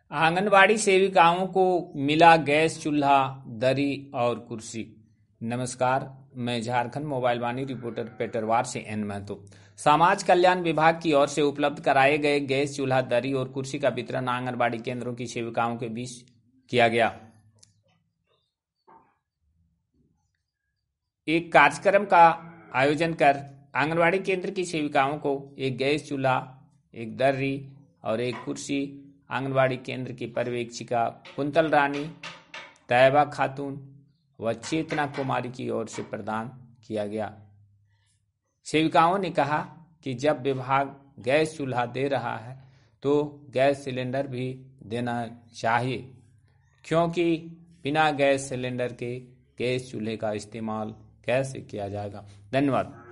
आंगनबाड़ी सेविकाओं को मिला गैस चूल्हा, दरी और कुर्सी। नमस्कार, मैं झारखंड मोबाइल वाणी रिपोर्टर पेटरवार से एन महतो। समाज कल्याण विभाग की ओर से उपलब्ध कराए गए गैस चूल्हा, दरी और कुर्सी का वितरण आंगनबाड़ी केंद्रों की सेविकाओं के बीच किया गया। एक कार्यक्रम का आयोजन कर आंगनबाड़ी केंद्र की सेविकाओं को एक गैस चूल्हा, एक दर्री और एक कुर्सी आंगनबाड़ी केंद्र की पर्यवेक्षिका कुंतल रानी, तैयबा खातून व चेतना कुमारी की ओर से प्रदान किया गया। सेविकाओं ने कहा कि जब विभाग गैस चूल्हा दे रहा है तो गैस सिलेंडर भी देना चाहिए, क्योंकि बिना गैस सिलेंडर के गैस चूल्हे का इस्तेमाल कैसे किया जाएगा। धन्यवाद।